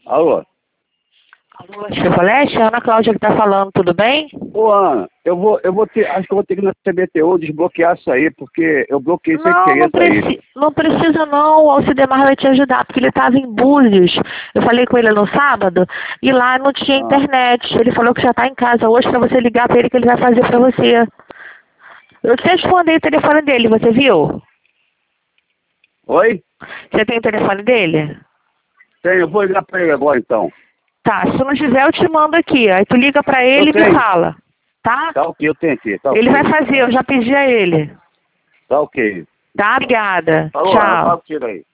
Alô? Alô, Chevrolet, Ana Cláudia que tá falando, tudo bem? Ô, Ana, acho que eu vou ter que ir na CBTU desbloquear isso aí, porque eu bloqueei sem querer isso aí. Não precisa não, o Alcidemar vai te ajudar, porque ele estava em Búzios. Eu falei com ele no sábado, e lá não tinha internet. Ele falou que já está em casa hoje para você ligar para ele que ele vai fazer para você. Eu te respondi o telefone dele, você viu? Oi? Você tem o telefone dele? Tenho, eu vou ligar pra ele agora então. Tá, se não tiver eu te mando aqui. Aí tu liga para ele e me fala, tá? Tá ok, eu tenho aqui, tá Ele ok. vai fazer, eu já pedi a ele. Tá ok. Tá, obrigada. Alô, Tchau. tira aí.